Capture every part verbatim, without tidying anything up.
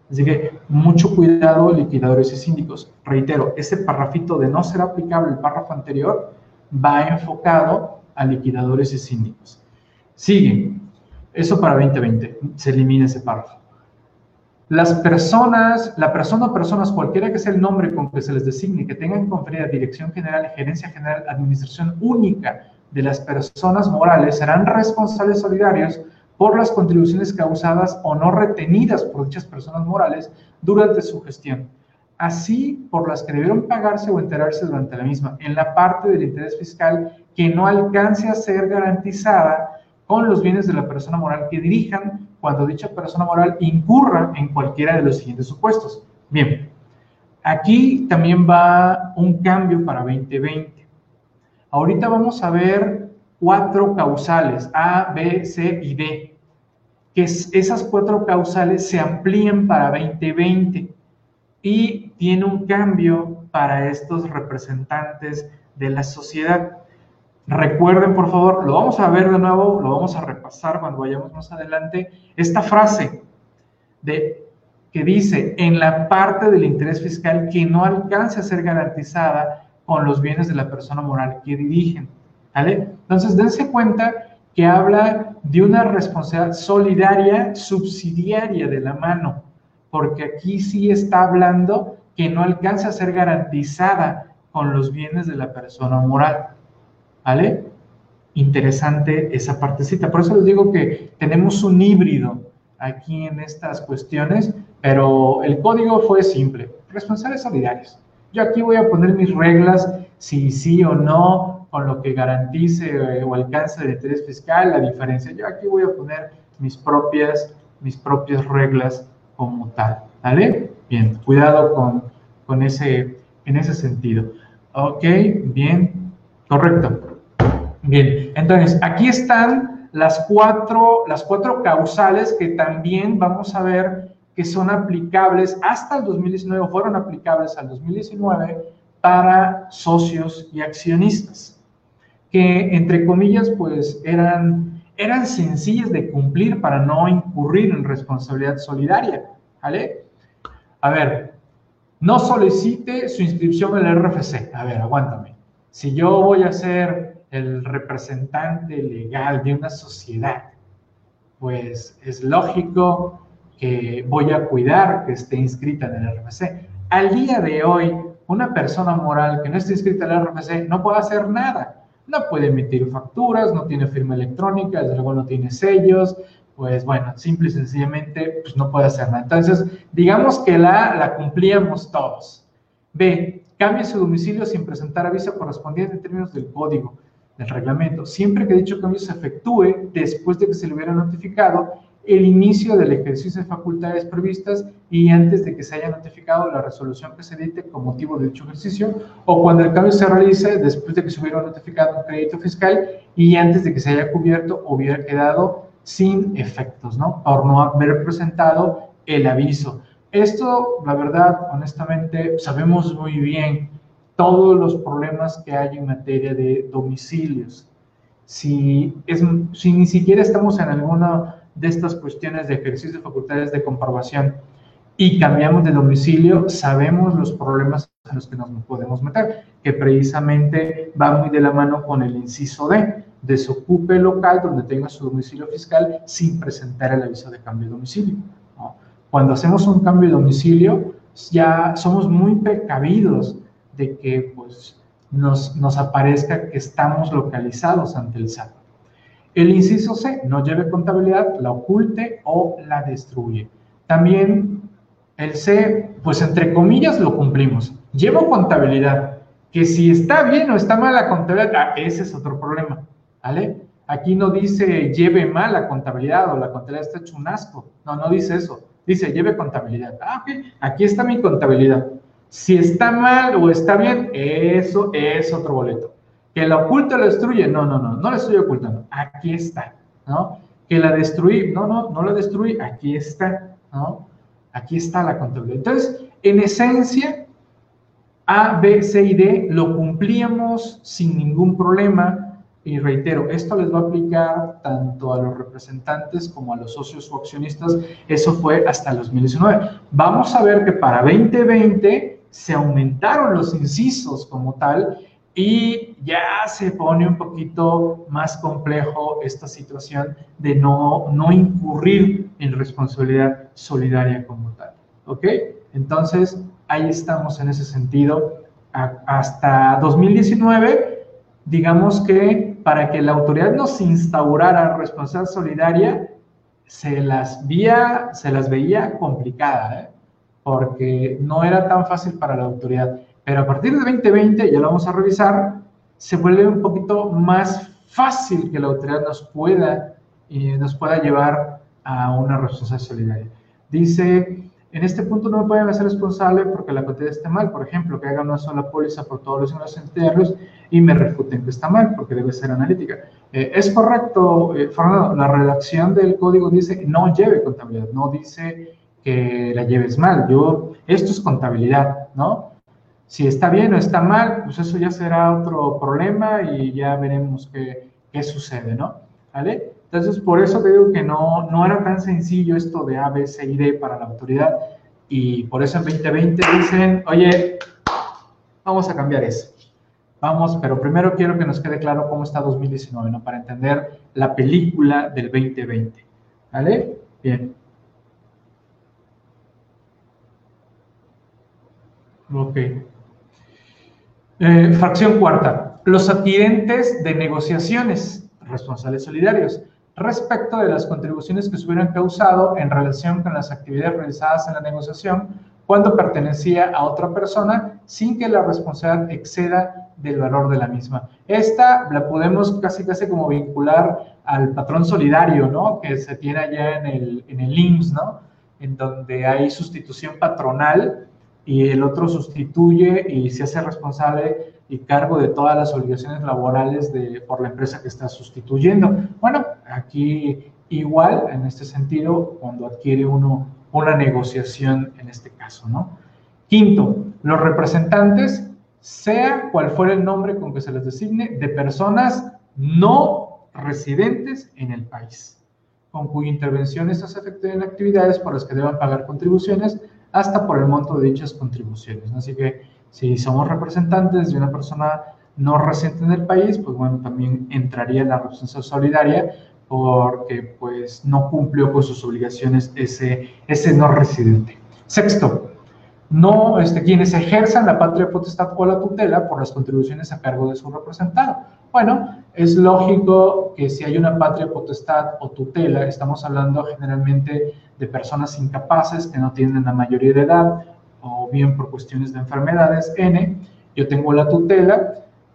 Así que mucho cuidado, liquidadores y síndicos. Reitero, ese parrafito de no ser aplicable el párrafo anterior va enfocado a liquidadores y síndicos. Sigue. Eso para veinte veinte. Se elimina ese párrafo. Las personas, la persona o personas, cualquiera que sea el nombre con que se les designe, que tengan conferida dirección general, gerencia general, administración única de las personas morales, serán responsables solidarios por las contribuciones causadas o no retenidas por dichas personas morales durante su gestión, así por las que debieron pagarse o enterarse durante la misma, en la parte del interés fiscal que no alcance a ser garantizada con los bienes de la persona moral que dirijan cuando dicha persona moral incurra en cualquiera de los siguientes supuestos. Bien, aquí también va un cambio para veinte veinte. Ahorita vamos a ver cuatro causales, A, B, C y D, que esas cuatro causales se amplían para veinte veinte y tiene un cambio para estos representantes de la sociedad. Recuerden, por favor, lo vamos a ver de nuevo, lo vamos a repasar cuando vayamos más adelante, esta frase de, que dice, en la parte del interés fiscal que no alcance a ser garantizada con los bienes de la persona moral que dirigen, ¿vale? Entonces, dense cuenta que habla de una responsabilidad solidaria, subsidiaria de la mano, porque aquí sí está hablando que no alcance a ser garantizada con los bienes de la persona moral. ¿Vale? Interesante esa partecita. Por eso les digo que tenemos un híbrido aquí en estas cuestiones, pero el código fue simple. Responsables solidarios. Yo aquí voy a poner mis reglas, si sí o no, con lo que garantice eh, o alcance el interés fiscal, la diferencia. Yo aquí voy a poner mis propias, mis propias reglas como tal. ¿Vale? Bien, cuidado con, con ese, en ese sentido. Ok, bien, correcto. Bien, entonces aquí están las cuatro, las cuatro causales que también vamos a ver que son aplicables hasta el dos mil diecinueve, o fueron aplicables al dos mil diecinueve para socios y accionistas, que entre comillas pues eran, eran sencillas de cumplir para no incurrir en responsabilidad solidaria, ¿vale? A ver, no solicite su inscripción en el R F C. A ver, aguántame. Si yo voy a ser el representante legal de una sociedad, pues es lógico que voy a cuidar que esté inscrita en el R F C. Al día de hoy, una persona moral que no esté inscrita en el R F C no puede hacer nada. No puede emitir facturas, no tiene firma electrónica, desde luego no tiene sellos, pues bueno, simple y sencillamente pues no puede hacer nada. Entonces, digamos que la, la cumplíamos todos. B, cambie su domicilio sin presentar aviso correspondiente en términos del código del reglamento, siempre que dicho cambio se efectúe después de que se le hubiera notificado el inicio del ejercicio de facultades previstas y antes de que se haya notificado la resolución que se dicte con motivo de dicho ejercicio, o cuando el cambio se realice después de que se hubiera notificado un crédito fiscal y antes de que se haya cubierto o hubiera quedado sin efectos, ¿no? Por no haber presentado el aviso. Esto, la verdad, honestamente, sabemos muy bien todos los problemas que hay en materia de domicilios. Si, es, si ni siquiera estamos en alguna de estas cuestiones de ejercicio de facultades de comprobación y cambiamos de domicilio, sabemos los problemas en los que nos podemos meter, que precisamente va muy de la mano con el inciso D, desocupe local donde tenga su domicilio fiscal sin presentar el aviso de cambio de domicilio, ¿no? Cuando hacemos un cambio de domicilio, ya somos muy precavidos de que pues, nos, nos aparezca que estamos localizados ante el S A T. El inciso C, no lleve contabilidad, la oculte o la destruye. También el C, pues entre comillas lo cumplimos. Llevo contabilidad, que si está bien o está mal la contabilidad, ah, ese es otro problema, ¿vale? Aquí no dice lleve mal la contabilidad o la contabilidad está hecho un asco. No, no dice eso. Dice lleve contabilidad. Ah, ok, aquí está mi contabilidad. Si está mal o está bien, eso es otro boleto. ¿Que la oculta o la destruye? No, no, no, no la estoy ocultando. Aquí está, ¿no? ¿Que la destruí? No, no, no la destruí. Aquí está, ¿no? Aquí está la contabilidad. Entonces, en esencia, A, B, C y D lo cumplíamos sin ningún problema. y reitero, esto les va a aplicar tanto a los representantes como a los socios o accionistas. Eso fue hasta el dos mil diecinueve. Vamos a ver que para veinte veinte se aumentaron los incisos como tal y ya se pone un poquito más complejo esta situación de no, no incurrir en responsabilidad solidaria como tal. ¿Ok? Entonces, ahí estamos en ese sentido. A, hasta dos mil diecinueve, digamos que para que la autoridad nos instaurara responsabilidad solidaria, se las, vía, se las veía complicada, ¿eh? Porque no era tan fácil para la autoridad. Pero a partir de veinte veinte, ya lo vamos a revisar, se vuelve un poquito más fácil que la autoridad nos pueda, eh, nos pueda llevar a una responsabilidad solidaria. Dice, en este punto no me pueden hacer responsable porque la cantidad esté mal. Por ejemplo, que haga una sola póliza por todos los ingresos internos y me refuten que está mal porque debe ser analítica. Eh, es correcto, eh, Fernando, la redacción del código dice no lleve contabilidad, no dice que la lleves mal. Yo, esto es contabilidad, ¿no? Si está bien o está mal, pues eso ya será otro problema y ya veremos qué, qué sucede, ¿no? ¿Vale? Entonces, por eso te digo que no, no era tan sencillo esto de A, B, C y D para la autoridad, y por eso en veinte veinte dicen, oye, vamos a cambiar eso. Vamos, pero primero quiero que nos quede claro cómo está dos mil diecinueve, ¿no? Para entender la película del veinte veinte. ¿Vale? Bien. Ok. Eh, fracción cuarta. Los adquirentes de negociaciones, responsables solidarios, respecto de las contribuciones que se hubieran causado en relación con las actividades realizadas en la negociación cuando pertenecía a otra persona sin que la responsabilidad exceda del valor de la misma. Esta la podemos casi casi como vincular al patrón solidario, ¿no? Que se tiene allá en el, en el I M S S, ¿no? En donde hay sustitución patronal y el otro sustituye y se hace responsable y cargo de todas las obligaciones laborales de, por la empresa que está sustituyendo. Bueno, aquí igual, en este sentido, cuando adquiere uno una negociación en este caso, ¿no? Quinto, los representantes, sea cual fuera el nombre con que se les designe, de personas no residentes en el país, con cuya intervención estas efectúen actividades por las que deban pagar contribuciones hasta por el monto de dichas contribuciones, ¿no? Así que si somos representantes de una persona no residente en el país, pues bueno, también entraría en la responsabilidad solidaria porque pues no cumplió con sus obligaciones ese, ese no residente. Sexto, no, este, quienes ejerzan la patria potestad o la tutela por las contribuciones a cargo de su representado. Bueno, es lógico que si hay una patria potestad o tutela, estamos hablando generalmente de personas incapaces que no tienen la mayoría de edad o bien por cuestiones de enfermedades, N, yo tengo la tutela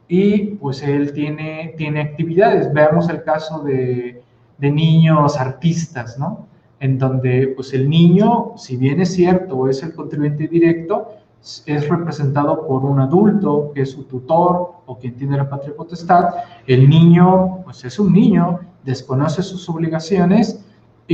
y pues él tiene, tiene actividades. Veamos el caso de, de niños artistas, ¿no? En donde pues el niño, si bien es cierto, es el contribuyente directo, es representado por un adulto que es su tutor o quien tiene la patria potestad. El niño pues es un niño, desconoce sus obligaciones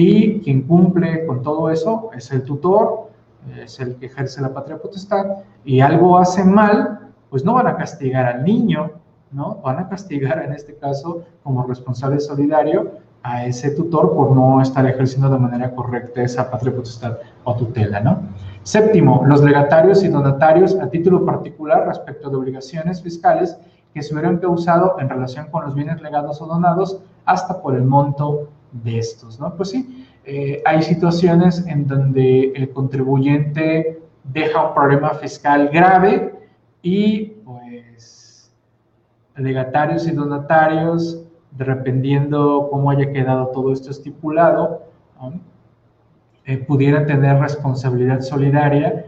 y quien cumple con todo eso es el tutor, es el que ejerce la patria potestad, y algo hace mal, pues no van a castigar al niño, ¿no? Van a castigar en este caso como responsable solidario a ese tutor por no estar ejerciendo de manera correcta esa patria potestad o tutela, ¿no? Séptimo, los legatarios y donatarios a título particular respecto de obligaciones fiscales que se hubieran causado en relación con los bienes legados o donados hasta por el monto de estos, ¿no? Pues sí, eh, hay situaciones en donde el contribuyente deja un problema fiscal grave y pues legatarios y donatarios, dependiendo cómo haya quedado todo esto estipulado, ¿no? eh, pudieran tener responsabilidad solidaria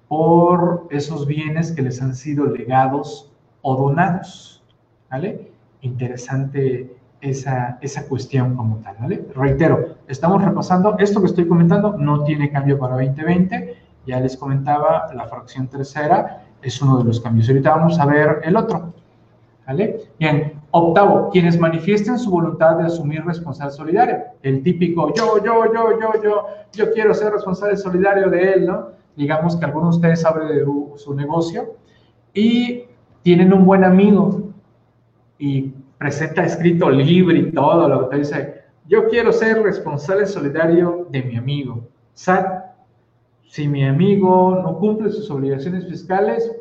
por esos bienes que les han sido legados o donados, ¿vale? Interesante esa, esa cuestión como tal, ¿vale? Reitero, estamos repasando, esto que estoy comentando no tiene cambio para veinte veinte, ya les comentaba, la fracción tercera es uno de los cambios. Ahorita vamos a ver el otro, ¿vale? Bien, octavo, quienes manifiesten su voluntad de asumir responsabilidad solidaria. El típico, yo, yo, yo, yo, yo, yo quiero ser responsable solidario de él, ¿no? Digamos que algunos de ustedes abren de su negocio y tienen un buen amigo y presenta escrito libre y todo, lo que te dice, yo quiero ser responsable solidario de mi amigo. S A T, si mi amigo no cumple sus obligaciones fiscales,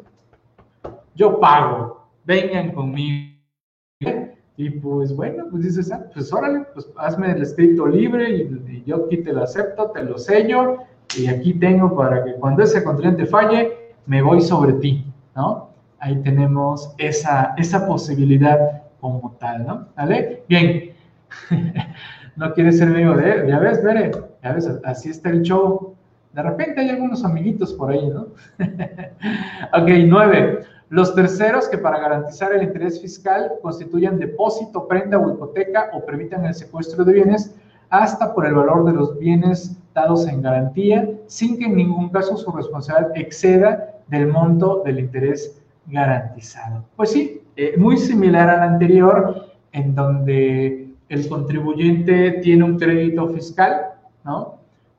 yo pago, vengan conmigo. Y pues bueno, pues dices, ah, pues órale, pues hazme el escrito libre y, y yo aquí te lo acepto, te lo sello y aquí tengo para que cuando ese contribuyente falle, me voy sobre ti, ¿no? Ahí tenemos esa, esa posibilidad como tal, ¿no? ¿Vale? Bien. No quieres ser amigo de él, ya ves, Bere, ya ves, así está el show. De repente hay algunos amiguitos por ahí, ¿no? Ok, nueve. Los terceros que para garantizar el interés fiscal constituyan depósito, prenda o hipoteca o permitan el secuestro de bienes hasta por el valor de los bienes dados en garantía, sin que en ningún caso su responsabilidad exceda del monto del interés garantizado. Pues sí, eh, muy similar al anterior, en donde el contribuyente tiene un crédito fiscal, ¿no?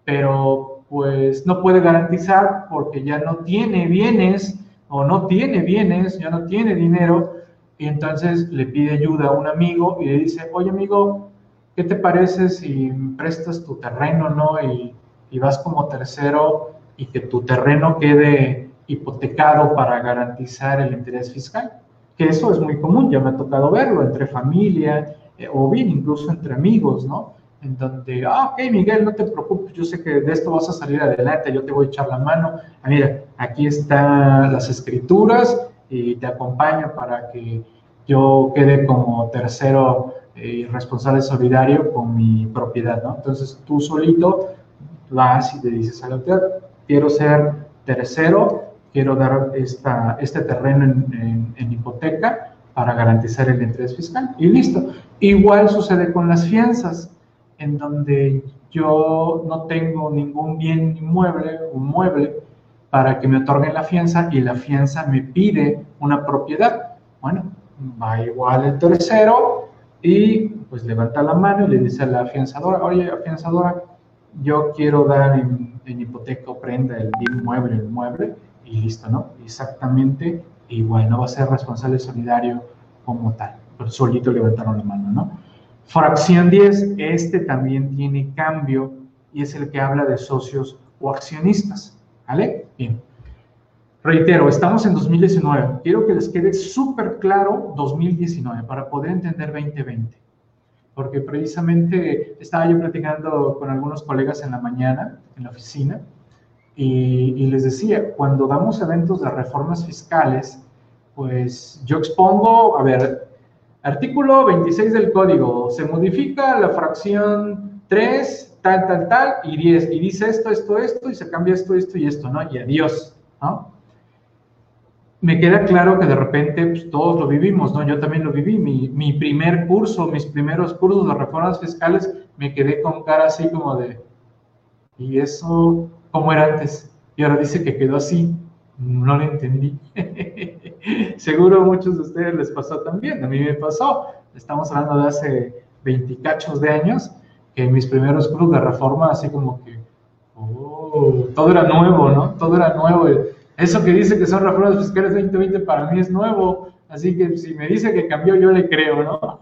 Pero pues no puede garantizar porque ya no tiene bienes o no tiene bienes, ya no tiene dinero, y entonces le pide ayuda a un amigo y le dice, oye amigo, ¿qué te parece si prestas tu terreno, no? Y, y vas como tercero y que tu terreno quede hipotecado para garantizar el interés fiscal. Que eso es muy común, ya me ha tocado verlo entre familia eh, o bien incluso entre amigos, ¿no? En donde, ah, ok, Miguel, no te preocupes, yo sé que de esto vas a salir adelante, yo te voy a echar la mano. Ah, mira, aquí están las escrituras y te acompaño para que yo quede como tercero y eh, responsable solidario con mi propiedad, ¿no? Entonces tú solito vas y te dices a la autoridad, quiero ser tercero, quiero dar esta, este terreno en, en, en hipoteca para garantizar el interés fiscal y listo. Igual sucede con las fianzas, en donde yo no tengo ningún bien inmueble, un mueble, para que me otorguen la fianza y la fianza me pide una propiedad. Bueno, va igual el tercero y pues levanta la mano y le dice a la afianzadora, oye, afianzadora, yo quiero dar en, en hipoteca o prenda el bien mueble, el mueble, y listo, ¿no? Exactamente igual, no va a ser responsable solidario como tal, pero solito levantaron la mano, ¿no? Fracción diez, este también tiene cambio y es el que habla de socios o accionistas, ¿vale? Bien. Reitero, estamos en dos mil diecinueve. Quiero que les quede súper claro dos mil diecinueve para poder entender veinte veinte. Porque precisamente estaba yo platicando con algunos colegas en la mañana, en la oficina, y, y les decía, cuando damos eventos de reformas fiscales, pues yo expongo, a ver, artículo veintiséis del código, se modifica la fracción tres, tal, tal, tal, y diez, y dice esto, esto, esto, y se cambia esto, esto y esto, ¿no? Y adiós, ¿no? Me queda claro que de repente pues, todos lo vivimos, ¿no? Yo también lo viví. Mi, mi primer curso, mis primeros cursos de reformas fiscales, me quedé con cara así como de, ¿y eso cómo era antes? Y ahora dice que quedó así. No lo entendí. Seguro a muchos de ustedes les pasó también. A mí me pasó. Estamos hablando de hace veinticachos de años, que mis primeros cursos de reforma, así como que, oh, todo era nuevo, ¿no? Todo era nuevo. Eso que dice que son reformas fiscales veinte veinte para mí es nuevo, así que si me dice que cambió, yo le creo, ¿no?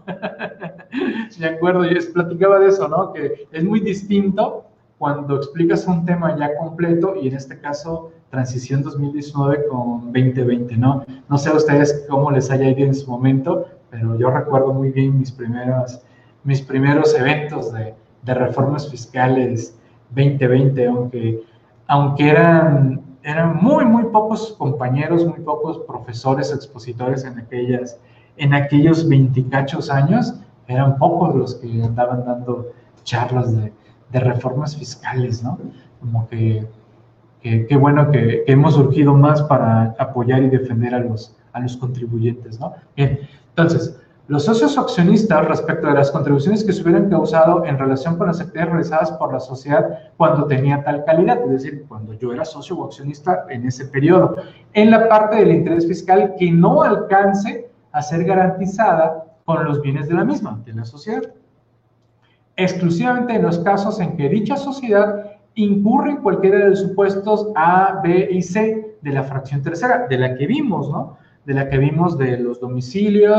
Me acuerdo, yo les platicaba de eso, ¿no? Que es muy distinto cuando explicas un tema ya completo y en este caso, transición dos mil diecinueve con veinte veinte, ¿no? No sé a ustedes cómo les haya ido en su momento, pero yo recuerdo muy bien mis primeros, mis primeros eventos de, de reformas fiscales veinte veinte, aunque, aunque eran... eran muy, muy pocos compañeros, muy pocos profesores, expositores en, aquellas, en aquellos veinticachos años, eran pocos los que andaban dando charlas de, de reformas fiscales, ¿no? Como que, que, que bueno que, que hemos surgido más para apoyar y defender a los, a los contribuyentes, ¿no? Bien, entonces, los socios accionistas respecto de las contribuciones que se hubieran causado en relación con las actividades realizadas por la sociedad cuando tenía tal calidad, es decir, cuando yo era socio o accionista en ese periodo, en la parte del interés fiscal que no alcance a ser garantizada con los bienes de la misma, de la sociedad. Exclusivamente en los casos en que dicha sociedad incurre en cualquiera de los supuestos A, B y C de la fracción tercera, de la que vimos, ¿no? De la que vimos de los domicilios,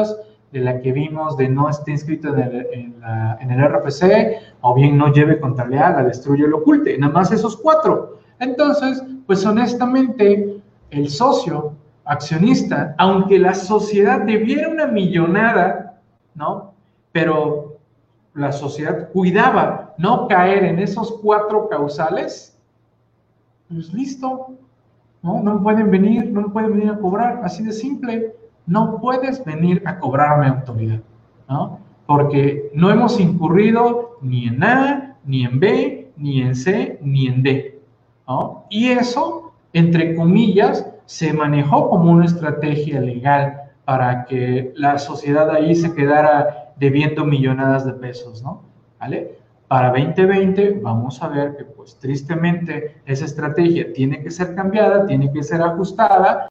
de la que vimos de no esté inscrito en el, en la, en el R F C, o bien no lleve contabilidad, la destruye o lo oculte, nada más esos cuatro. Entonces, pues honestamente, el socio accionista, aunque la sociedad debiera una millonada, ¿no? Pero la sociedad cuidaba no caer en esos cuatro causales, pues listo, ¿no? No pueden venir, no pueden venir a cobrar, así de simple. No puedes venir a cobrarme autoridad, ¿no? Porque no hemos incurrido ni en A, ni en B, ni en C, ni en D, ¿no? Y eso, entre comillas, se manejó como una estrategia legal para que la sociedad ahí se quedara debiendo millonadas de pesos, ¿no? ¿Vale? Para veinte veinte vamos a ver que, pues, tristemente, esa estrategia tiene que ser cambiada, tiene que ser ajustada.